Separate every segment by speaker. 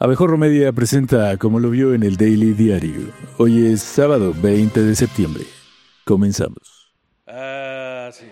Speaker 1: Abejorro Media presenta Como lo vio en el Daily Diario. Hoy es sábado 20 de septiembre. Comenzamos.
Speaker 2: Sí.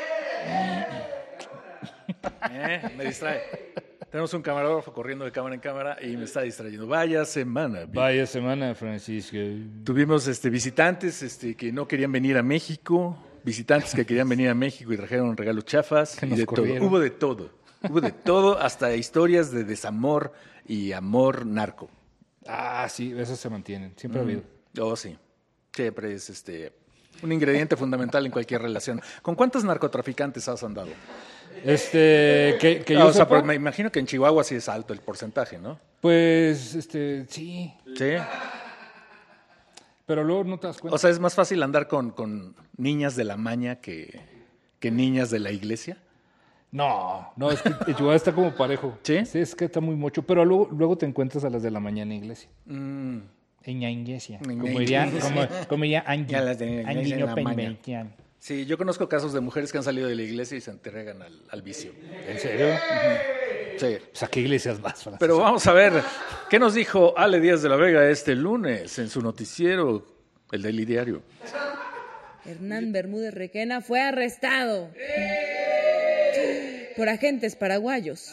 Speaker 2: Me distrae. Tenemos un camarógrafo corriendo de cámara en cámara y me está distrayendo. Vaya semana.
Speaker 3: Vaya semana, Francisco.
Speaker 2: Tuvimos visitantes que no querían venir a México, visitantes que querían venir a México y trajeron regalos chafas.
Speaker 3: Que
Speaker 2: y
Speaker 3: nos
Speaker 2: de
Speaker 3: corrieron.
Speaker 2: todo. Hubo de todo, hasta historias de desamor y amor narco.
Speaker 3: Ah, sí, esos se mantienen. Siempre ha habido.
Speaker 2: Oh, sí. Siempre es un ingrediente fundamental en cualquier relación. ¿Con cuántos narcotraficantes has andado?
Speaker 3: Que yo
Speaker 2: O sea,
Speaker 3: sepa,
Speaker 2: pero me imagino que en Chihuahua sí es alto el porcentaje, ¿no?
Speaker 3: pues, sí.
Speaker 2: Sí.
Speaker 3: Pero luego no te das cuenta.
Speaker 2: O sea, es más fácil andar con niñas de la maña que niñas de la iglesia.
Speaker 3: No, es que Chihuahua está como parejo.
Speaker 2: ¿Sí?
Speaker 3: Sí, es que está muy mucho. Pero luego te encuentras a las de la mañana en iglesia. En la iglesia.
Speaker 2: En la
Speaker 3: Como diría Angie.
Speaker 2: Ya las de la iglesia
Speaker 3: Angie
Speaker 2: en la
Speaker 3: Ñopen
Speaker 2: maña.
Speaker 3: Beltrán.
Speaker 2: Sí, yo conozco casos de mujeres que han salido de la iglesia y se entregan al vicio.
Speaker 3: ¿En serio?
Speaker 2: Sí.
Speaker 3: O sea, ¿qué iglesias más? Francisco?
Speaker 2: Pero vamos a ver, ¿qué nos dijo Ale Díaz de la Vega este lunes en su noticiero, el Daily Diario?
Speaker 4: Hernán Bermúdez Requena fue arrestado por agentes paraguayos.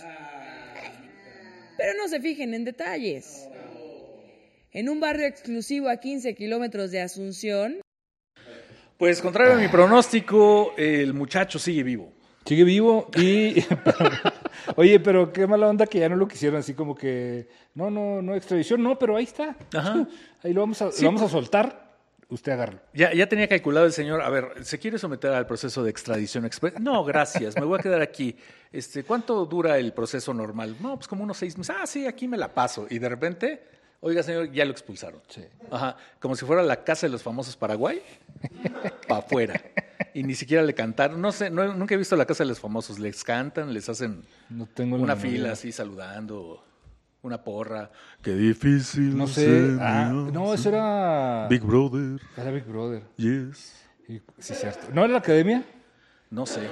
Speaker 4: Pero no se fijen en detalles. En un barrio exclusivo a 15 kilómetros de Asunción.
Speaker 2: Pues contrario a mi pronóstico, el muchacho sigue vivo.
Speaker 3: Sigue vivo y... Oye, pero qué mala onda que ya no lo quisieron así como que... No, extradición, no, pero ahí está.
Speaker 2: Ajá.
Speaker 3: Ahí lo vamos a soltar. Usted agárralo.
Speaker 2: Ya tenía calculado el señor, a ver, ¿se quiere someter al proceso de extradición express? No, gracias, me voy a quedar aquí. ¿Cuánto dura el proceso normal? No, pues como unos 6 meses. Ah, sí, aquí me la paso. Y de repente, oiga, señor, ya lo expulsaron.
Speaker 3: Sí.
Speaker 2: Ajá, como si fuera la casa de los famosos Paraguay, para afuera. Y ni siquiera le cantaron. No sé, nunca he visto la casa de los famosos. Les cantan, les hacen
Speaker 3: No tengo la
Speaker 2: una
Speaker 3: menor
Speaker 2: fila
Speaker 3: idea.
Speaker 2: así saludando, una porra. Qué difícil.
Speaker 3: No sé. No, eso era...
Speaker 2: Big Brother,
Speaker 3: Era Big Brother.
Speaker 2: yes.
Speaker 3: Sí, cierto. ¿No era la academia?
Speaker 2: No sé.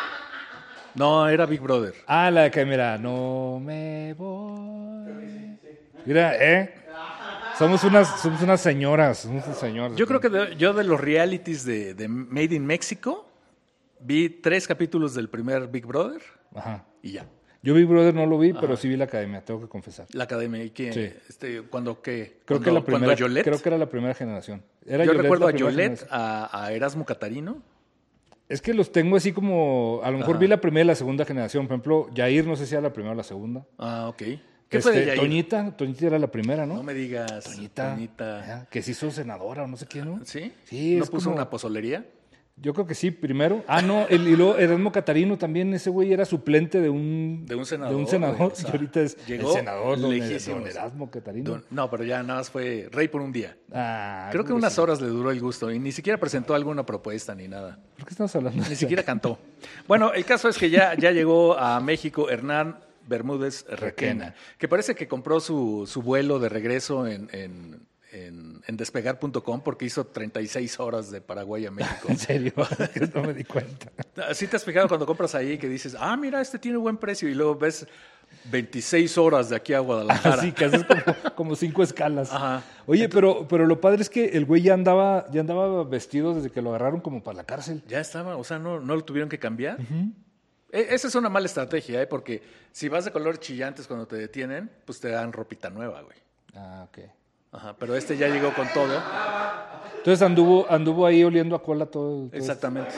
Speaker 2: No, era Big Brother.
Speaker 3: Ah, la academia era... No me voy. Mira, Somos unas señoras.
Speaker 2: Yo creo que yo de los realities de Made in Mexico vi 3 capítulos del primer Big Brother
Speaker 3: Ajá.
Speaker 2: y ya.
Speaker 3: Yo Big Brother no lo vi, pero sí vi la academia, tengo que confesar.
Speaker 2: La academia. ¿Y qué?
Speaker 3: Sí.
Speaker 2: ¿Cuándo qué?
Speaker 3: Creo que la primera,
Speaker 2: ¿Cuando Yolette?
Speaker 3: creo que era la primera generación.
Speaker 2: Yo
Speaker 3: Yolette
Speaker 2: recuerdo
Speaker 3: la
Speaker 2: a
Speaker 3: primera
Speaker 2: Yolette,
Speaker 3: generación.
Speaker 2: a Erasmo Catarino.
Speaker 3: Es que los tengo así como, a lo mejor vi la primera y la segunda generación. Por ejemplo, Jair, no sé si era la primera o la segunda.
Speaker 2: Ah, ok. ¿Qué fue de Yair?
Speaker 3: Toñita era la primera, ¿no?
Speaker 2: No me digas.
Speaker 3: Toñita.
Speaker 2: Toñita.
Speaker 3: Que se hizo senadora o no sé qué, ¿no?
Speaker 2: ¿Sí?
Speaker 3: Sí,
Speaker 2: ¿No
Speaker 3: es
Speaker 2: puso
Speaker 3: como-
Speaker 2: una pozolería?
Speaker 3: Yo creo que sí, primero. Ah, no, y luego Erasmo Catarino también, ese güey era suplente de un
Speaker 2: senador.
Speaker 3: De un senador,
Speaker 2: O sea,
Speaker 3: y ahorita es
Speaker 2: llegó
Speaker 3: el senador, don
Speaker 2: lejísimos.
Speaker 3: Erasmo Catarino.
Speaker 2: No, pero ya nada más fue rey por un día.
Speaker 3: Ah,
Speaker 2: Creo que
Speaker 3: creo
Speaker 2: unas
Speaker 3: sí.
Speaker 2: horas le duró el gusto y ni siquiera presentó alguna propuesta ni nada.
Speaker 3: ¿Por qué estamos hablando de
Speaker 2: Ni
Speaker 3: eso?
Speaker 2: siquiera cantó. Bueno, el caso es que ya llegó a México Hernán Bermúdez Requena, que parece que compró su vuelo de regreso en despegar.com porque hizo 36 horas de Paraguay a México.
Speaker 3: En serio, no me di cuenta.
Speaker 2: ¿Sí te has fijado cuando compras ahí que dices, mira, tiene buen precio y luego ves 26 horas de aquí a Guadalajara?
Speaker 3: Así que haces como 5 escalas.
Speaker 2: Ajá.
Speaker 3: Oye, pero lo padre es que el güey ya andaba vestido desde que lo agarraron como para la cárcel.
Speaker 2: Ya estaba, o sea, no lo tuvieron que cambiar. Esa es una mala estrategia, porque si vas de color chillantes cuando te detienen, pues te dan ropita nueva, güey.
Speaker 3: Ah, ok.
Speaker 2: Ajá, pero ya llegó con todo.
Speaker 3: Entonces anduvo ahí oliendo a cola todo.
Speaker 2: Exactamente.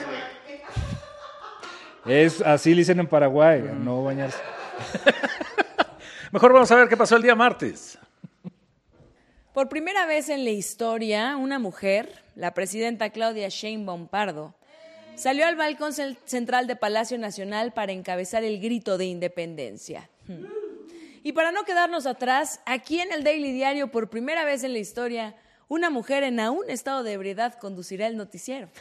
Speaker 3: Así le dicen en Paraguay, no bañarse.
Speaker 2: Mejor vamos a ver qué pasó el día martes.
Speaker 4: Por primera vez en la historia, una mujer, la presidenta Claudia Sheinbaum Pardo, salió al balcón central de Palacio Nacional para encabezar el grito de independencia. Y para no quedarnos atrás, aquí en el Daily Diario, por primera vez en la historia, una mujer en aún estado de ebriedad conducirá el noticiero.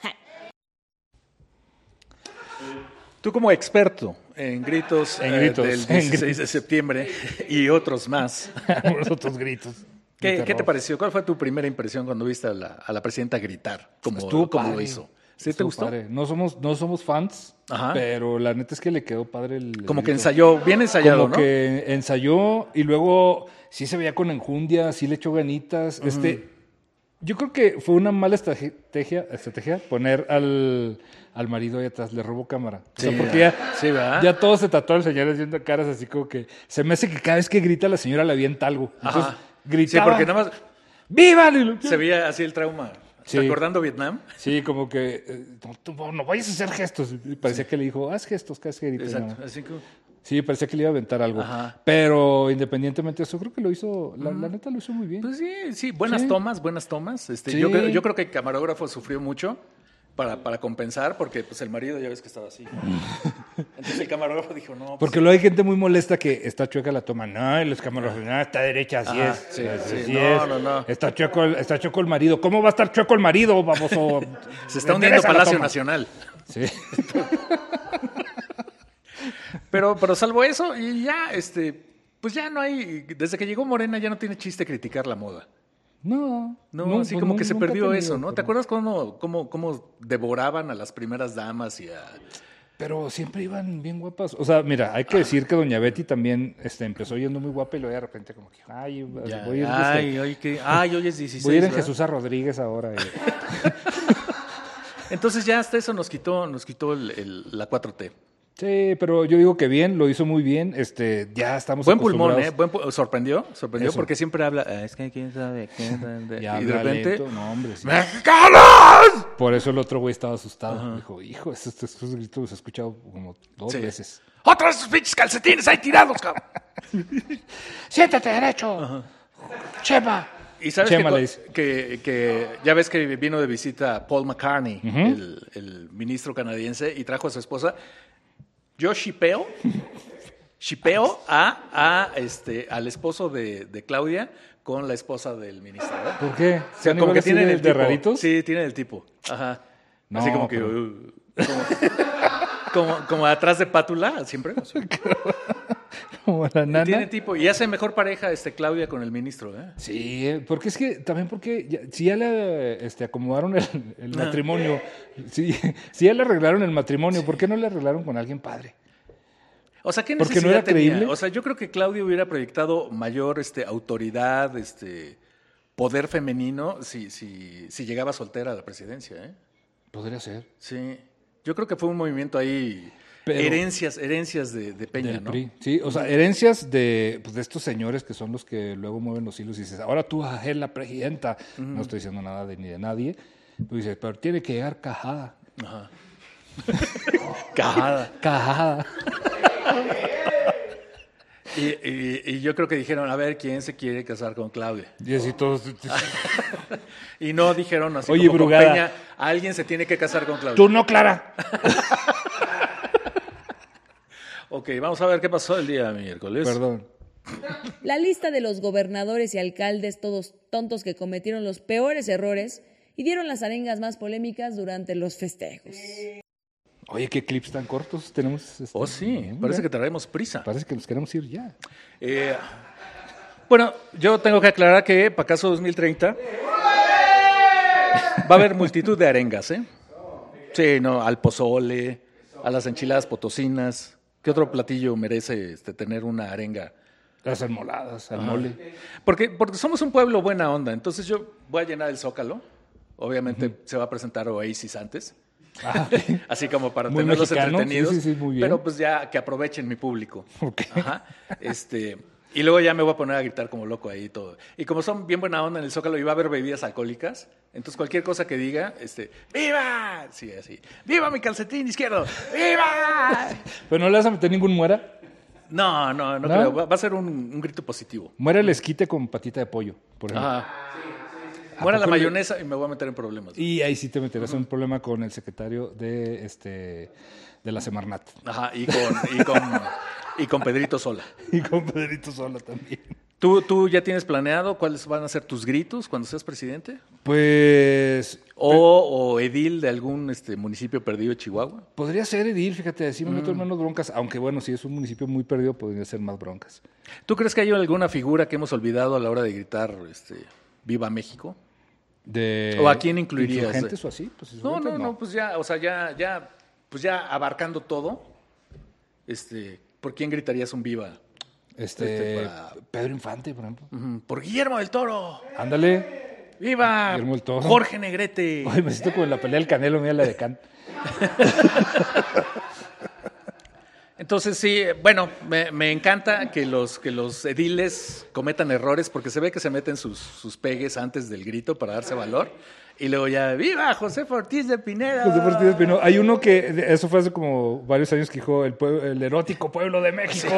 Speaker 2: Tú como experto en gritos, del 16 de septiembre y otros más,
Speaker 3: Los otros gritos.
Speaker 2: ¿qué te pareció? ¿Cuál fue tu primera impresión cuando viste a la presidenta gritar? Como
Speaker 3: Estuvo
Speaker 2: lo
Speaker 3: padre.
Speaker 2: hizo. ¿Sí te
Speaker 3: Estuvo
Speaker 2: gustó?
Speaker 3: padre. No somos fans,
Speaker 2: Ajá.
Speaker 3: pero la neta es que le quedó padre el
Speaker 2: Como que
Speaker 3: grito.
Speaker 2: ensayó, bien ensayado,
Speaker 3: Como
Speaker 2: ¿no?
Speaker 3: que ensayó y luego sí se veía con enjundia, sí le echó ganitas. Yo creo que fue una mala estrategia poner al marido ahí atrás, le robó cámara. O sea,
Speaker 2: Sí,
Speaker 3: porque ya,
Speaker 2: sí, ¿verdad?
Speaker 3: ya todos se tatuaron señores haciendo caras así como que se me hace que cada vez que grita la señora le avienta algo. Entonces
Speaker 2: Ajá. Sí,
Speaker 3: gritaba.
Speaker 2: porque nada más
Speaker 3: ¡Viva!
Speaker 2: se veía así el trauma.
Speaker 3: Sí.
Speaker 2: Recordando Vietnam.
Speaker 3: Sí, como que no vayas a hacer gestos. Y parecía que le dijo, haz gestos, cada vez que grites.
Speaker 2: Exacto.
Speaker 3: ¿no?
Speaker 2: Así que,
Speaker 3: Sí, parecía que le iba a aventar algo.
Speaker 2: Ajá.
Speaker 3: Pero independientemente de eso, creo que lo hizo, la neta lo hizo muy bien.
Speaker 2: pues sí, buenas
Speaker 3: Sí.
Speaker 2: tomas.
Speaker 3: Sí.
Speaker 2: Yo creo que el camarógrafo sufrió mucho para compensar, porque pues el marido ya ves que estaba así. Entonces el camarógrafo dijo, no. Pues,
Speaker 3: Porque luego hay gente muy molesta que está chueca la toma. No, y los camarógrafos, no, está derecha, así
Speaker 2: Ajá,
Speaker 3: es.
Speaker 2: sí,
Speaker 3: así
Speaker 2: sí,
Speaker 3: es.
Speaker 2: no.
Speaker 3: Está chueco el marido. ¿Cómo va a estar chueco el marido, baboso?
Speaker 2: se está hundiendo
Speaker 3: Endereza la
Speaker 2: Palacio
Speaker 3: toma.
Speaker 2: Nacional.
Speaker 3: Sí.
Speaker 2: Pero salvo eso, y ya, pues ya no hay, desde que llegó Morena ya no tiene chiste criticar la moda.
Speaker 3: No.
Speaker 2: No, así
Speaker 3: pues
Speaker 2: como que se
Speaker 3: nunca ha
Speaker 2: perdió
Speaker 3: tenido,
Speaker 2: eso, ¿no? ¿Te
Speaker 3: pero-
Speaker 2: acuerdas cómo devoraban a las primeras damas y a...
Speaker 3: Pero siempre iban bien guapas. O sea, mira, hay que decir que doña Betty también empezó yendo muy guapa y luego de repente como que, ay, voy a ir,
Speaker 2: hoy es 16,
Speaker 3: voy a ir en
Speaker 2: ¿verdad?
Speaker 3: Jesús a Rodríguez ahora.
Speaker 2: Entonces ya hasta eso nos quitó la 4T.
Speaker 3: Sí, pero yo digo que bien, lo hizo muy bien. Ya estamos
Speaker 2: Buen pulmón,
Speaker 3: acostumbrados.
Speaker 2: sorprendió
Speaker 3: Eso.
Speaker 2: porque siempre habla, es que quién sabe,
Speaker 3: Y
Speaker 2: y de
Speaker 3: habla
Speaker 2: repente,
Speaker 3: lento. No, hombre, sí.
Speaker 2: ¡Mexicanos!
Speaker 3: Por eso el otro güey estaba asustado. Dijo, hijo, estos gritos los he escuchado como dos
Speaker 2: Sí.
Speaker 3: veces.
Speaker 2: ¡Otros de esos pinches calcetines ahí tirados, cabrón!
Speaker 3: ¡Siéntate derecho! ¡Chema!
Speaker 2: Y sabes
Speaker 3: Chema le dice.
Speaker 2: que ya ves que vino de visita Paul McCartney, el ministro canadiense, y trajo a su esposa. Yo shipeo al esposo de Claudia con la esposa del ministro. ¿verdad?
Speaker 3: ¿Por qué?
Speaker 2: O sea, como que tienen el
Speaker 3: de
Speaker 2: tipo.
Speaker 3: raritos.
Speaker 2: Sí, tienen el tipo. Ajá.
Speaker 3: No,
Speaker 2: Así como que... como atrás de pátula, siempre.
Speaker 3: Como la nana.
Speaker 2: Tiene tipo. Y hace mejor pareja Claudia con el ministro, ¿eh?
Speaker 3: Sí, porque es que también si ya le acomodaron el matrimonio, si ya le arreglaron el matrimonio, ¿por qué no le arreglaron con alguien padre?
Speaker 2: O sea, ¿qué
Speaker 3: Porque
Speaker 2: necesidad
Speaker 3: no era
Speaker 2: tenía?
Speaker 3: creíble.
Speaker 2: O sea, yo creo que Claudia hubiera proyectado mayor autoridad, poder femenino si llegaba soltera a la presidencia, ¿eh?
Speaker 3: Podría ser.
Speaker 2: Sí. Yo creo que fue un movimiento ahí,
Speaker 3: Pero-
Speaker 2: herencias de Peña,
Speaker 3: Del
Speaker 2: ¿no?
Speaker 3: PRI. Sí, o sea, herencias de estos señores que son los que luego mueven los hilos y dices, ahora tú vas a ser la presidenta. No estoy diciendo nada ni de nadie. Tú dices, pero tiene que llegar cajada.
Speaker 2: Ajá. Cajada.
Speaker 3: Cajada.
Speaker 2: Y yo creo que dijeron, a ver, ¿quién se quiere casar con Claudia?
Speaker 3: Y así todos.
Speaker 2: Y no dijeron así
Speaker 3: Oye,
Speaker 2: como con
Speaker 3: Brugada.
Speaker 2: Peña, alguien se tiene que casar con Claudia.
Speaker 3: Tú no, Clara.
Speaker 2: Ok, vamos a ver qué pasó el día miércoles.
Speaker 3: Perdón.
Speaker 4: La lista de los gobernadores y alcaldes todos tontos que cometieron los peores errores y dieron las arengas más polémicas durante los festejos.
Speaker 3: Oye, qué clips tan cortos tenemos.
Speaker 2: Oh, sí,
Speaker 3: mira,
Speaker 2: parece que traemos prisa.
Speaker 3: Parece que nos queremos ir ya.
Speaker 2: Bueno, yo tengo que aclarar que para caso 2030 va a haber multitud de arengas, ¿eh? Sí, no, al pozole, a las enchiladas potosinas. ¿Qué otro platillo merece tener una arenga?
Speaker 3: Las enmoladas, al mole.
Speaker 2: Porque somos un pueblo buena onda, entonces yo voy a llenar el Zócalo. Obviamente se va a presentar Oasis antes. Así como para
Speaker 3: Muy
Speaker 2: tenerlos
Speaker 3: mexicano,
Speaker 2: entretenidos.
Speaker 3: sí, muy bien.
Speaker 2: Pero pues ya que aprovechen mi público.
Speaker 3: Ok.
Speaker 2: Ajá. Y luego ya me voy a poner a gritar como loco ahí y todo. Y como son bien buena onda en el Zócalo y va a haber bebidas alcohólicas, entonces cualquier cosa que diga, ¡viva! Sí, así. ¡Viva mi calcetín izquierdo! ¡Viva!
Speaker 3: Pero no le vas a meter ningún muera.
Speaker 2: No creo. Va a ser un grito positivo.
Speaker 3: Muera el esquite con patita de pollo, por ejemplo.
Speaker 2: Ajá. Muera la
Speaker 3: poco le-
Speaker 2: mayonesa y me voy a meter en problemas.
Speaker 3: Y ahí sí te meterás en un problema con el secretario de la Semarnat.
Speaker 2: Ajá, y con Pedrito Sola.
Speaker 3: Y con Pedrito Sola también.
Speaker 2: ¿Tú ya tienes planeado cuáles van a ser tus gritos cuando seas presidente?
Speaker 3: Pues
Speaker 2: ¿O edil de algún municipio perdido de Chihuahua?
Speaker 3: podría ser edil, fíjate, así me meto en menos broncas. Aunque bueno, si es un municipio muy perdido, podría ser más broncas.
Speaker 2: ¿Tú crees que hay alguna figura que hemos olvidado a la hora de gritar Viva México? ¿O a quién incluirías?
Speaker 3: ¿Insurgentes o así? Pues,
Speaker 2: No, pues ya, o sea, pues ya abarcando todo, ¿por quién gritarías un viva? Para-
Speaker 3: Pedro Infante, por ejemplo.
Speaker 2: Por Guillermo del Toro.
Speaker 3: Ándale.
Speaker 2: ¡Viva!
Speaker 3: Guillermo del Toro.
Speaker 2: Jorge Negrete.
Speaker 3: Ay, me siento como en la pelea del Canelo, mira la de Can.
Speaker 2: Entonces sí, bueno, me encanta que los ediles cometan errores porque se ve que se meten sus pegues antes del grito para darse valor y luego ya ¡viva José Ortiz de Pinedo!
Speaker 3: José Ortiz de Pinedo. Hay uno que, eso fue hace como varios años que dijo el erótico pueblo de México.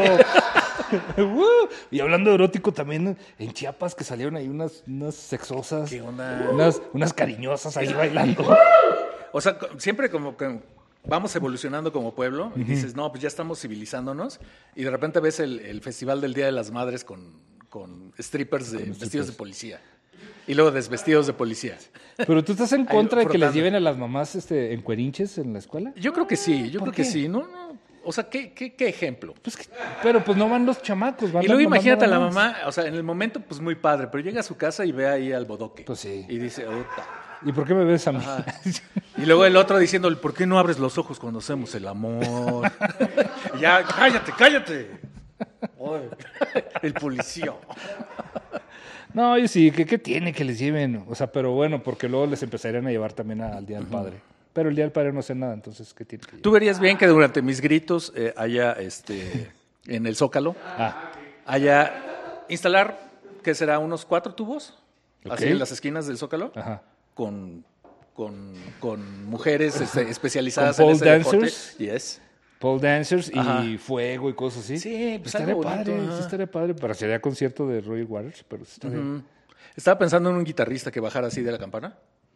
Speaker 3: Y hablando de erótico también en Chiapas que salieron ahí unas sexosas,
Speaker 2: ¿Qué onda?
Speaker 3: unas cariñosas ahí bailando.
Speaker 2: O sea, siempre como que vamos evolucionando como pueblo y dices, no, pues ya estamos civilizándonos y de repente ves el festival del Día de las Madres con strippers vestidos de policía y luego desvestidos de policía.
Speaker 3: Pero tú estás en contra de que les
Speaker 2: frotando.
Speaker 3: lleven a las mamás en cuerinches en la escuela.
Speaker 2: Yo creo que sí,
Speaker 3: ¿Por qué?
Speaker 2: No. O sea, ¿qué ejemplo?
Speaker 3: Pero pues no van los chamacos, van
Speaker 2: Y luego
Speaker 3: las mamás
Speaker 2: imagínate a la
Speaker 3: nada más.
Speaker 2: mamá, o sea, en el momento pues muy padre, pero llega a su casa y ve ahí al bodoque.
Speaker 3: Pues sí.
Speaker 2: Y dice, "Ota".
Speaker 3: ¿Y por qué me ves a mí?
Speaker 2: Ajá. Y luego el otro diciendo, ¿por qué no abres los ojos cuando hacemos el amor? Y ya, cállate. Ay, el policía.
Speaker 3: No, yo sí, ¿qué tiene que les lleven? O sea, pero bueno, porque luego les empezarían a llevar también al Día del Padre. Pero el Día del Padre no sé nada, entonces, ¿qué tiene que llevar?
Speaker 2: Tú verías bien que durante mis gritos haya, en el Zócalo, haya instalar, ¿qué será? Unos 4 tubos, así
Speaker 3: Ok.
Speaker 2: en las esquinas del Zócalo,
Speaker 3: Ajá.
Speaker 2: con mujeres especializadas
Speaker 3: ¿Con
Speaker 2: en
Speaker 3: pole
Speaker 2: ese deporte.
Speaker 3: dancers?
Speaker 2: Yes.
Speaker 3: Pole dancers
Speaker 2: Ajá.
Speaker 3: y fuego y cosas así.
Speaker 2: Sí, pues
Speaker 3: estaría
Speaker 2: algo bonito,
Speaker 3: padre,
Speaker 2: ajá.
Speaker 3: sí estaría padre. Parecería concierto de Roger Waters, pero sí estaría.
Speaker 2: Estaba pensando en un guitarrista que bajara así de la campana.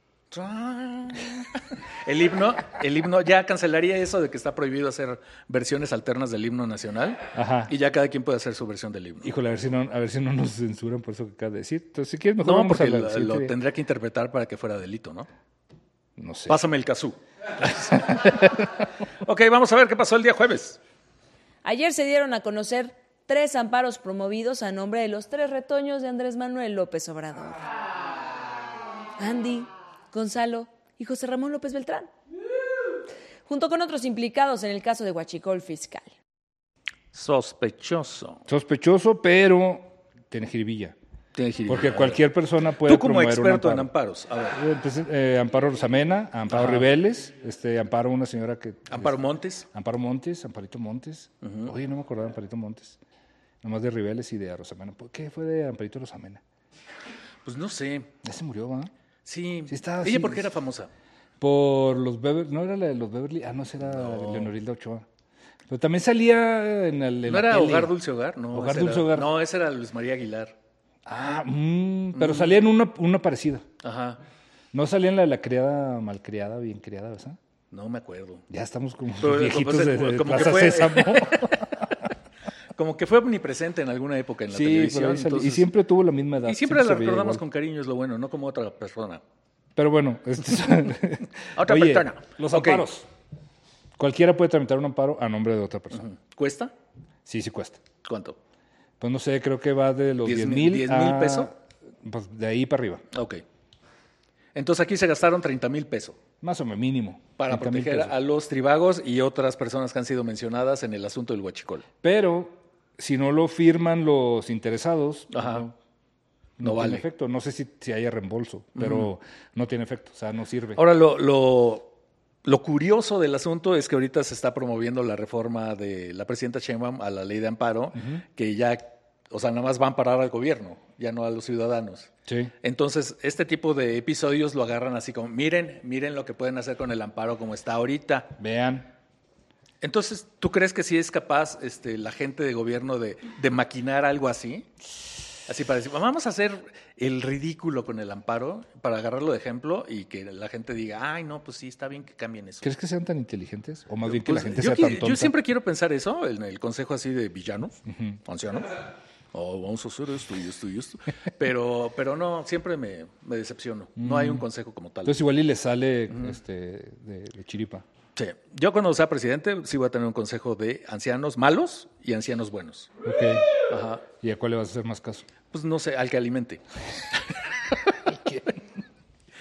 Speaker 2: El himno, ya cancelaría eso de que está prohibido hacer versiones alternas del himno nacional.
Speaker 3: Ajá.
Speaker 2: Y ya cada quien puede hacer su versión del himno.
Speaker 3: Híjole, a ver si no nos censuran por eso que acabas de decir. Entonces, si quieres, mejor
Speaker 2: No,
Speaker 3: vamos
Speaker 2: porque
Speaker 3: a la
Speaker 2: lo
Speaker 3: siguiente día.
Speaker 2: tendría que interpretar para que fuera delito, ¿no?
Speaker 3: No sé.
Speaker 2: Pásame el kazoo. Ok, vamos a ver qué pasó el día jueves.
Speaker 4: Ayer se dieron a conocer 3 amparos promovidos a nombre de los 3 retoños de Andrés Manuel López Obrador. Andy, Gonzalo y José Ramón López Beltrán. Junto con otros implicados en el caso de Huachicol Fiscal.
Speaker 2: Sospechoso.
Speaker 3: Sospechoso, pero tiene jiribilla. Porque cualquier persona puede
Speaker 2: Tú como
Speaker 3: promover un
Speaker 2: experto en
Speaker 3: amparo.
Speaker 2: amparos, a ver.
Speaker 3: Entonces, Amparo Rosamena, Amparo Riveles, Amparo una señora que...
Speaker 2: Amparo Montes.
Speaker 3: Amparo Montes, Amparito Montes. Oye, no me acordaba de Amparito Montes. Nomás de Riveles y de Rosamena. ¿Qué fue de Amparito Rosamena?
Speaker 2: Pues no sé.
Speaker 3: Ya se murió, ¿va?
Speaker 2: Sí.
Speaker 3: Sí estaba
Speaker 2: ¿Ella
Speaker 3: así,
Speaker 2: por qué era famosa?
Speaker 3: Por los Beverly... ¿No era la de los Beverly? Ah, no, esa era Leonorilda Ochoa. Pero también salía en
Speaker 2: ¿No
Speaker 3: la
Speaker 2: era
Speaker 3: tele.
Speaker 2: Hogar Dulce Hogar? No,
Speaker 3: Hogar
Speaker 2: ese
Speaker 3: Dulce
Speaker 2: era-
Speaker 3: Hogar.
Speaker 2: No, ese era Luis María Aguilar.
Speaker 3: Ah, pero salía en una parecida.
Speaker 2: Ajá.
Speaker 3: No salía en la de la criada malcriada, bien criada, ¿verdad?
Speaker 2: No me acuerdo.
Speaker 3: Ya estamos como
Speaker 2: Pero,
Speaker 3: viejitos
Speaker 2: pues,
Speaker 3: de
Speaker 2: como que
Speaker 3: Plaza
Speaker 2: fue-
Speaker 3: Sésamo.
Speaker 2: Como que fue omnipresente en alguna época en la
Speaker 3: Sí,
Speaker 2: televisión.
Speaker 3: por ahí salía.
Speaker 2: entonces-
Speaker 3: Y siempre tuvo la misma edad.
Speaker 2: y siempre la
Speaker 3: se veía
Speaker 2: recordamos
Speaker 3: igual.
Speaker 2: con cariño, es lo bueno, no como otra persona.
Speaker 3: Pero bueno,
Speaker 2: Otra
Speaker 3: Oye,
Speaker 2: persona.
Speaker 3: los
Speaker 2: Ok.
Speaker 3: amparos. Cualquiera puede tramitar un amparo a nombre de otra persona.
Speaker 2: ¿Cuesta?
Speaker 3: Sí, sí cuesta.
Speaker 2: ¿Cuánto?
Speaker 3: Pues no sé, creo que va de los
Speaker 2: 10
Speaker 3: 10,000
Speaker 2: 10,000
Speaker 3: a...
Speaker 2: pesos.
Speaker 3: Pues de ahí para arriba.
Speaker 2: Ok. Entonces aquí se gastaron 30,000 pesos
Speaker 3: Más o menos, mínimo.
Speaker 2: para
Speaker 3: 30,000
Speaker 2: proteger
Speaker 3: pesos.
Speaker 2: a los tribagos y otras personas que han sido mencionadas en el asunto del huachicol.
Speaker 3: Pero si no lo firman los interesados,
Speaker 2: Ajá.
Speaker 3: no
Speaker 2: No
Speaker 3: tiene
Speaker 2: vale.
Speaker 3: efecto. No sé si haya reembolso, pero no tiene efecto. O sea, no sirve.
Speaker 2: Ahora, lo curioso del asunto es que ahorita se está promoviendo la reforma de la presidenta Sheinbaum a la ley de amparo, que ya, o sea, nada más va a amparar al gobierno, ya no a los ciudadanos.
Speaker 3: Sí.
Speaker 2: Entonces, este tipo de episodios lo agarran así como, miren lo que pueden hacer con el amparo como está ahorita.
Speaker 3: Vean.
Speaker 2: Entonces, ¿tú crees que sí es capaz la gente de gobierno de maquinar algo así? Así para decir, vamos a hacer el ridículo con el amparo para agarrarlo de ejemplo y que la gente diga, ay, no, pues sí, está bien que cambien eso.
Speaker 3: ¿Crees que sean tan inteligentes? O más bien que
Speaker 2: Pues,
Speaker 3: la gente
Speaker 2: yo,
Speaker 3: sea tan tonta.
Speaker 2: yo siempre quiero pensar eso en el consejo así de villanos, ancianos. Oh, vamos a hacer esto y esto y esto. Pero no, siempre me decepciono. No hay un consejo como tal.
Speaker 3: Entonces igual y le sale de chiripa.
Speaker 2: Sí. Yo cuando sea presidente sí voy a tener un consejo de ancianos malos y ancianos buenos.
Speaker 3: Ok.
Speaker 2: Ajá.
Speaker 3: ¿Y a cuál le vas a hacer más caso?
Speaker 2: Pues no sé, al que alimente.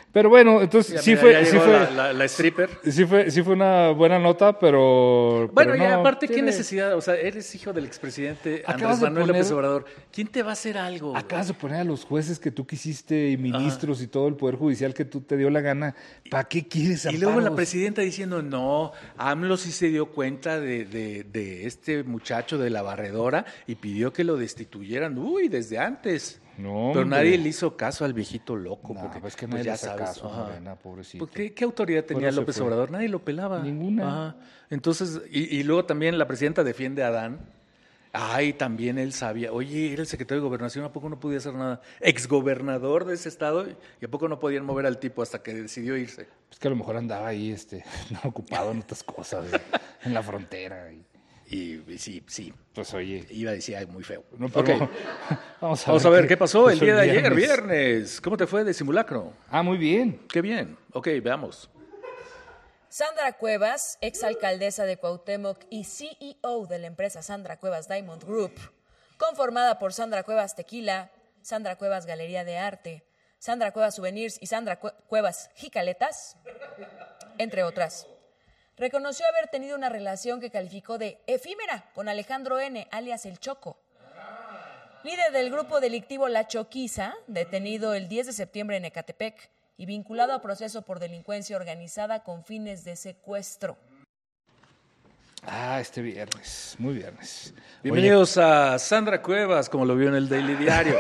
Speaker 3: Pero bueno, entonces
Speaker 2: Ya, mira, ya llegó la stripper.
Speaker 3: sí fue una buena nota, pero
Speaker 2: Bueno,
Speaker 3: pero
Speaker 2: y
Speaker 3: no,
Speaker 2: aparte, ¿qué
Speaker 3: tiene-
Speaker 2: necesidad? O sea, eres hijo del expresidente
Speaker 3: Acabas
Speaker 2: Andrés
Speaker 3: de
Speaker 2: Manuel
Speaker 3: poner-
Speaker 2: López Obrador. ¿Quién te va a hacer algo?
Speaker 3: Acabas de poner a los jueces que tú quisiste y ministros y todo el poder judicial que tú te dio la gana. ¿Para qué quieres
Speaker 2: Y luego la
Speaker 3: amparos?
Speaker 2: presidenta diciendo, no, AMLO sí se dio cuenta de este muchacho de la barredora y pidió que lo destituyeran, desde antes.
Speaker 3: No,
Speaker 2: Pero
Speaker 3: hombre.
Speaker 2: nadie le hizo caso al viejito loco.
Speaker 3: No,
Speaker 2: porque
Speaker 3: pues que
Speaker 2: pues,
Speaker 3: nadie
Speaker 2: ya
Speaker 3: le hace
Speaker 2: sabes.
Speaker 3: caso a
Speaker 2: Ajá.
Speaker 3: Morena, pobrecito.
Speaker 2: Pues, ¿qué autoridad tenía
Speaker 3: Bueno, se
Speaker 2: López
Speaker 3: fue.
Speaker 2: Obrador? Nadie lo pelaba.
Speaker 3: Ninguna.
Speaker 2: Ajá. Entonces, y luego también la presidenta defiende a Adán. Ay, también él sabía. Oye, era el secretario de Gobernación, ¿a poco no podía hacer nada? Exgobernador de ese estado, ¿y a poco no podían mover al tipo hasta que decidió irse?
Speaker 3: Pues que a lo mejor andaba ahí ocupado en otras cosas, en la frontera.
Speaker 2: Y sí,
Speaker 3: Pues oye.
Speaker 2: iba a decir algo muy feo.
Speaker 3: No, pero
Speaker 2: Ok.
Speaker 3: vamos
Speaker 2: Vamos a ver qué pasó el
Speaker 3: pasó
Speaker 2: día de ayer, viernes. ¿Cómo te fue de simulacro?
Speaker 3: Ah, muy bien.
Speaker 2: Qué bien. Ok, veamos.
Speaker 4: Sandra Cuevas, exalcaldesa de Cuauhtémoc y CEO de la empresa Sandra Cuevas Diamond Group, conformada por Sandra Cuevas Tequila, Sandra Cuevas Galería de Arte, Sandra Cuevas Souvenirs y Sandra Cuevas Jicaletas, entre otras. Reconoció haber tenido una relación que calificó de efímera con Alejandro N., alias El Choco, líder del grupo delictivo La Choquiza, detenido el 10 de septiembre en Ecatepec y vinculado a proceso por delincuencia organizada con fines de secuestro.
Speaker 3: Ah, este viernes. Muy viernes.
Speaker 2: Bienvenidos a Sandra Cuevas, como lo vio en el Daily Diario.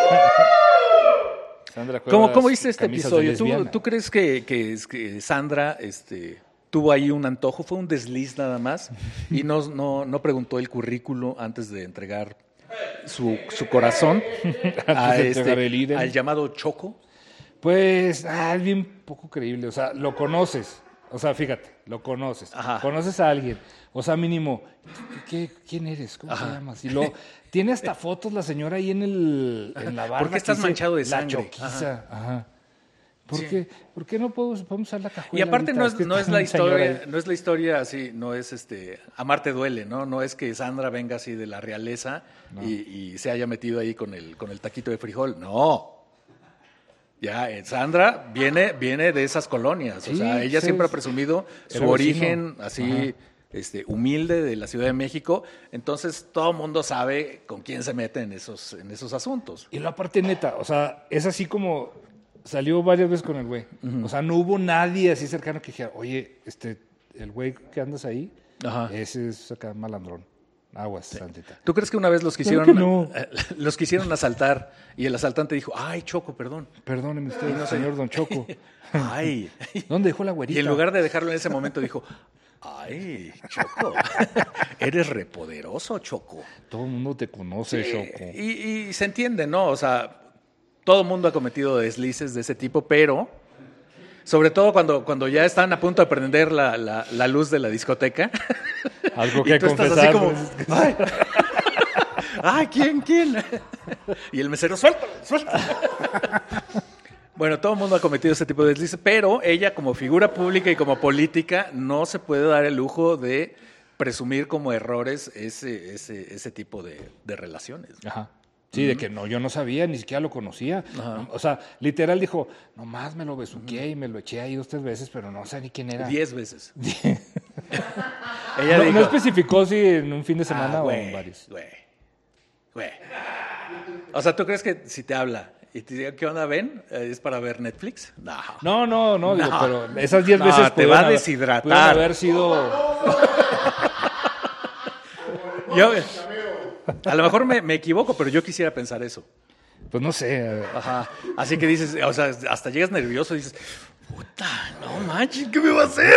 Speaker 3: Oye, Sandra Cuevas,
Speaker 2: ¿Cómo viste este
Speaker 3: camisas de
Speaker 2: episodio?
Speaker 3: lesbiana.
Speaker 2: ¿Tú crees que Sandra tuvo ahí un antojo? ¿Fue un desliz nada más? Y no preguntó el currículo antes de entregar su corazón
Speaker 3: Antes de entregar el ídem.
Speaker 2: al llamado Choco.
Speaker 3: Pues, es bien poco creíble. O sea, lo conoces. O sea, fíjate, lo conoces.
Speaker 2: Ajá.
Speaker 3: Conoces a alguien. O sea, mínimo, ¿quién eres? ¿Cómo te llamas? Y tiene hasta fotos la señora ahí en la barra.
Speaker 2: ¿Por qué estás
Speaker 3: que dice,
Speaker 2: manchado de
Speaker 3: La
Speaker 2: sangre?
Speaker 3: Choquiza. Ajá.
Speaker 2: Sí.
Speaker 3: ¿Por qué no podemos usar la cajuela?
Speaker 2: Y aparte
Speaker 3: ahorita?
Speaker 2: no es
Speaker 3: está
Speaker 2: la
Speaker 3: un señor
Speaker 2: historia,
Speaker 3: ahí.
Speaker 2: no es la historia así, no es amarte duele, ¿no? No es que Sandra venga así de la realeza y se haya metido ahí con el taquito de frijol. No. Ya, Sandra viene de esas colonias. O
Speaker 3: Sí,
Speaker 2: sea, ella
Speaker 3: sí,
Speaker 2: siempre ha presumido su
Speaker 3: era vecino.
Speaker 2: origen así, humilde de la Ciudad de México. Entonces, todo el mundo sabe con quién se mete en esos asuntos.
Speaker 3: Y la parte neta, o sea, es así como salió varias veces con el güey. O sea, no hubo nadie así cercano que dijera, oye, el güey que andas ahí,
Speaker 2: Ajá.
Speaker 3: ese es acá malandrón. Aguas, santita.
Speaker 2: ¿Tú crees que una vez los
Speaker 3: Claro
Speaker 2: quisieron,
Speaker 3: que no.
Speaker 2: los quisieron asaltar y el asaltante dijo, ay, Choco, perdón?
Speaker 3: Perdóneme usted, señor Don Choco.
Speaker 2: Ay.
Speaker 3: ¿Dónde dejó la güerita?
Speaker 2: Y en lugar de dejarlo en ese momento dijo, ay, Choco, eres repoderoso, Choco.
Speaker 3: Todo el mundo te conoce, Choco.
Speaker 2: Y se entiende, ¿no? O sea, todo el mundo ha cometido deslices de ese tipo, pero sobre todo cuando ya están a punto de prender la luz de la discoteca.
Speaker 3: Algo
Speaker 2: Y
Speaker 3: que
Speaker 2: tú estás
Speaker 3: confesar.
Speaker 2: así como,
Speaker 3: pues,
Speaker 2: ay, ay, ¿quién? Y el mesero, suéltalo. Bueno, todo el mundo ha cometido ese tipo de deslices, pero ella como figura pública y como política no se puede dar el lujo de presumir como errores ese tipo de relaciones.
Speaker 3: Ajá. Sí, de que no, yo no sabía, ni siquiera lo conocía. O sea, literal dijo, nomás me lo besuqué y me lo eché ahí 2 o 3 veces, pero no sé ni quién era.
Speaker 2: 10 veces. Ella
Speaker 3: No,
Speaker 2: dijo,
Speaker 3: no especificó si en un fin de semana o
Speaker 2: güey,
Speaker 3: en varios.
Speaker 2: güey. O sea, ¿tú crees que si te habla y te diga, ¿qué onda, ven? ¿Es para ver Netflix? No.
Speaker 3: No, digo,
Speaker 2: No.
Speaker 3: pero esas 10
Speaker 2: No,
Speaker 3: veces
Speaker 2: te
Speaker 3: pudieron
Speaker 2: va a
Speaker 3: haber-
Speaker 2: deshidratar.
Speaker 3: pudieron haber sido...
Speaker 2: Yo, a lo mejor me equivoco, pero yo quisiera pensar eso.
Speaker 3: Pues no sé.
Speaker 2: Ajá. Así que dices, o sea, hasta llegas nervioso y dices, puta, no manches, ¿qué me va a hacer?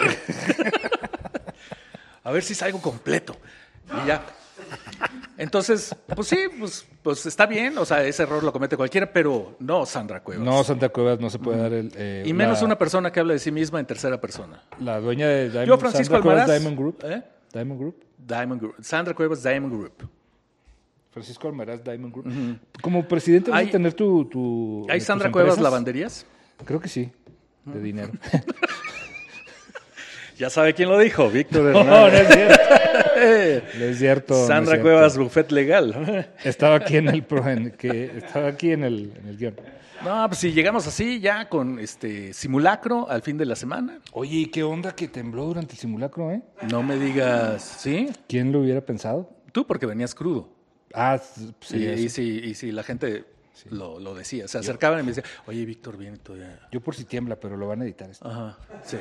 Speaker 2: A ver si salgo completo. Y ya. Entonces, pues sí, pues está bien, o sea, ese error lo comete cualquiera, pero no Sandra Cuevas.
Speaker 3: No, Santa Cuevas no se puede dar el...
Speaker 2: Y menos una persona que habla de sí misma en tercera persona.
Speaker 3: La dueña de Diamond,
Speaker 2: Yo, Francisco
Speaker 3: Sandra Cuevas
Speaker 2: Almaraz.
Speaker 3: Diamond Group.
Speaker 2: ¿Eh?
Speaker 3: Diamond Group.
Speaker 2: Diamond Group. Sandra Cuevas Diamond Group.
Speaker 3: Francisco Almaraz Diamond Group. Como presidente vas
Speaker 2: Hay-
Speaker 3: a tener tu
Speaker 2: ¿Hay
Speaker 3: tus
Speaker 2: Sandra Cuevas
Speaker 3: empresas?
Speaker 2: lavanderías?
Speaker 3: Creo que sí, de dinero.
Speaker 2: Ya sabe quién lo dijo, Víctor
Speaker 3: No,
Speaker 2: Hernández.
Speaker 3: no es cierto. es cierto. No
Speaker 2: Sandra
Speaker 3: es cierto.
Speaker 2: Cuevas, Buffet Legal.
Speaker 3: Estaba aquí en el guión.
Speaker 2: No, pues si llegamos así ya con simulacro al fin de la semana.
Speaker 3: Oye, ¿y qué onda que tembló durante el simulacro, eh?
Speaker 2: No me digas, ¿sí?
Speaker 3: ¿Quién lo hubiera pensado?
Speaker 2: Tú porque venías crudo.
Speaker 3: Ah, sí.
Speaker 2: Y si la gente lo decía, se acercaban y me decían, oye, Víctor, viene todavía.
Speaker 3: Yo por si tiembla, pero lo van a editar esto.
Speaker 2: Ajá, sí.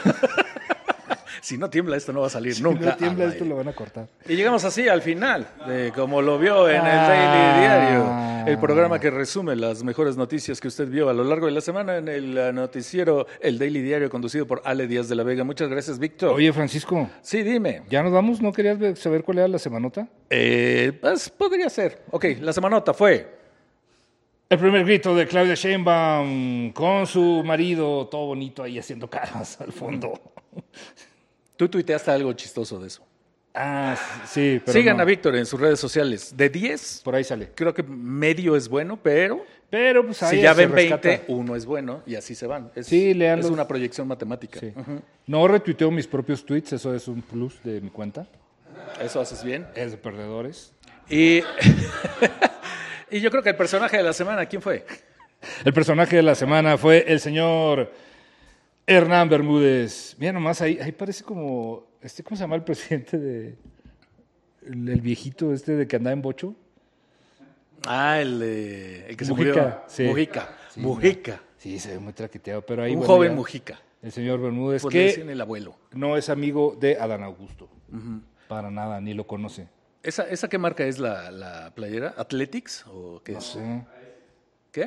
Speaker 2: Si no tiembla, esto no va a salir
Speaker 3: Si
Speaker 2: nunca.
Speaker 3: no tiembla,
Speaker 2: al
Speaker 3: esto
Speaker 2: aire.
Speaker 3: lo van a cortar.
Speaker 2: Y llegamos así al final, de como lo vio en el Daily Diario, el programa que resume las mejores noticias que usted vio a lo largo de la semana en el noticiero El Daily Diario, conducido por Ale Díaz de la Vega. Muchas gracias, Víctor.
Speaker 3: Oye, Francisco,
Speaker 2: Sí, dime.
Speaker 3: ¿ya nos vamos? ¿No querías saber cuál era la semanota?
Speaker 2: Pues podría ser. Ok, la semanota fue...
Speaker 3: El primer grito de Claudia Sheinbaum con su marido, todo bonito ahí haciendo caras al fondo.
Speaker 2: Tú tuiteaste algo chistoso de eso.
Speaker 3: Ah, sí, pero
Speaker 2: Sigan
Speaker 3: no.
Speaker 2: a Víctor en sus redes sociales. De 10,
Speaker 3: Por ahí sale.
Speaker 2: creo que medio es bueno, pero
Speaker 3: Pero pues ahí
Speaker 2: si ya
Speaker 3: se
Speaker 2: ven
Speaker 3: rescata.
Speaker 2: 20, uno es bueno y así se van.
Speaker 3: Sí, léanlos.
Speaker 2: Es una proyección matemática.
Speaker 3: Sí. No retuiteo mis propios tweets, eso es un plus de mi cuenta.
Speaker 2: Eso haces bien.
Speaker 3: Es de perdedores.
Speaker 2: Y, y yo creo que el personaje de la semana, ¿quién fue?
Speaker 3: El personaje de la semana fue el señor Hernán Bermúdez. Mira nomás, ahí parece como... ¿Cómo se llama el presidente de... El viejito de que andaba en bocho?
Speaker 2: Ah, el que se
Speaker 3: Mujica,
Speaker 2: murió.
Speaker 3: sí.
Speaker 2: Mujica.
Speaker 3: Sí,
Speaker 2: Mujica.
Speaker 3: Sí, se ve muy traqueteado, pero ahí...
Speaker 2: Un
Speaker 3: bueno,
Speaker 2: joven
Speaker 3: ya,
Speaker 2: Mujica.
Speaker 3: El señor Bermúdez,
Speaker 2: Pues le
Speaker 3: que
Speaker 2: decían el abuelo.
Speaker 3: no es amigo de Adán Augusto. Para nada, ni lo conoce.
Speaker 2: ¿Esa qué marca es la playera? ¿Athletics o qué
Speaker 3: No
Speaker 2: es?
Speaker 3: sé.
Speaker 2: ¿Qué?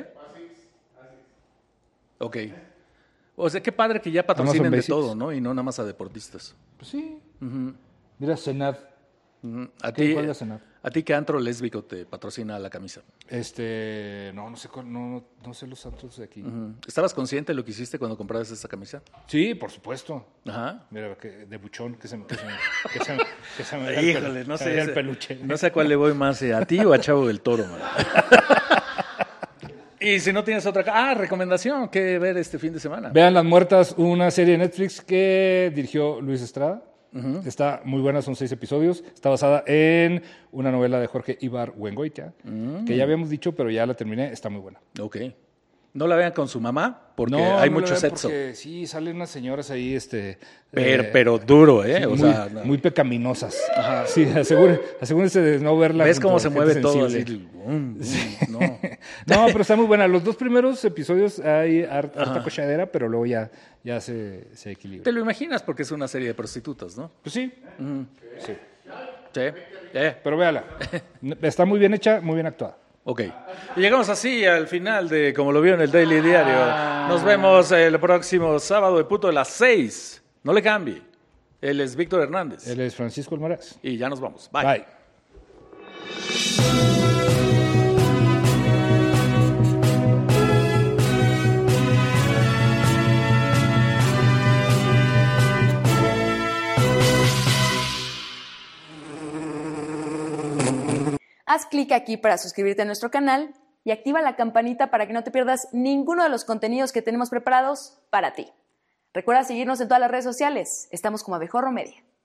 Speaker 2: Ok. O sea, qué padre que ya patrocinen
Speaker 3: Amazon
Speaker 2: de
Speaker 3: Basics.
Speaker 2: todo, ¿no? Y no nada más a deportistas.
Speaker 3: Pues sí. Mira, Senad.
Speaker 2: Ujú. ¿A
Speaker 3: ¿Qué?
Speaker 2: ti,
Speaker 3: ¿Cuál es la cena?
Speaker 2: ¿A ti qué antro lésbico te patrocina la camisa?
Speaker 3: No sé cuál, no sé los santos de aquí.
Speaker 2: Ujú. ¿Estabas consciente de lo que hiciste cuando comprabas esa camisa?
Speaker 3: Sí, por supuesto.
Speaker 2: Ajá.
Speaker 3: Mira, de buchón, que se me vea
Speaker 2: Híjole, no
Speaker 3: se me vea el
Speaker 2: sé.
Speaker 3: peluche.
Speaker 2: No sé a cuál le voy más, ¿a ti o a Chavo del Toro, man? Y si no tienes otra... recomendación, ¿qué ver este fin de semana?
Speaker 3: Vean Las Muertas, una serie de Netflix que dirigió Luis Estrada. Está muy buena, son 6 episodios. Está basada en una novela de Jorge Ibar Huengoitia, que ya habíamos dicho, pero ya la terminé. Está muy buena.
Speaker 2: Ok. No la vean con su mamá, porque
Speaker 3: No,
Speaker 2: hay
Speaker 3: no la
Speaker 2: mucho
Speaker 3: vean
Speaker 2: sexo.
Speaker 3: porque sí, salen unas señoras ahí,
Speaker 2: Pero duro, ¿eh?
Speaker 3: sí,
Speaker 2: O
Speaker 3: muy,
Speaker 2: sea,
Speaker 3: muy pecaminosas. Sí, asegúrense de no verla.
Speaker 2: ¿ves
Speaker 3: junto
Speaker 2: cómo
Speaker 3: a
Speaker 2: se
Speaker 3: gente
Speaker 2: mueve todo
Speaker 3: sensible.
Speaker 2: así? No.
Speaker 3: No, pero está muy buena. Los 2 primeros episodios hay harta cochadera, pero luego ya se equilibra.
Speaker 2: Te lo imaginas porque es una serie de prostitutas, ¿no?
Speaker 3: Pues sí. Sí.
Speaker 2: Sí.
Speaker 3: Pero véala. Está muy bien hecha, muy bien actuada.
Speaker 2: Ok. Y llegamos así al final de Como lo vio en el Daily Diario. Nos vemos el próximo sábado de punto de las 6. No le cambie. Él es Víctor Hernández.
Speaker 3: Él es Francisco Almaraz.
Speaker 2: Y ya nos vamos. Bye.
Speaker 3: Bye.
Speaker 4: Haz clic aquí para suscribirte a nuestro canal y activa la campanita para que no te pierdas ninguno de los contenidos que tenemos preparados para ti. Recuerda seguirnos en todas las redes sociales. Estamos como Abejorro Media.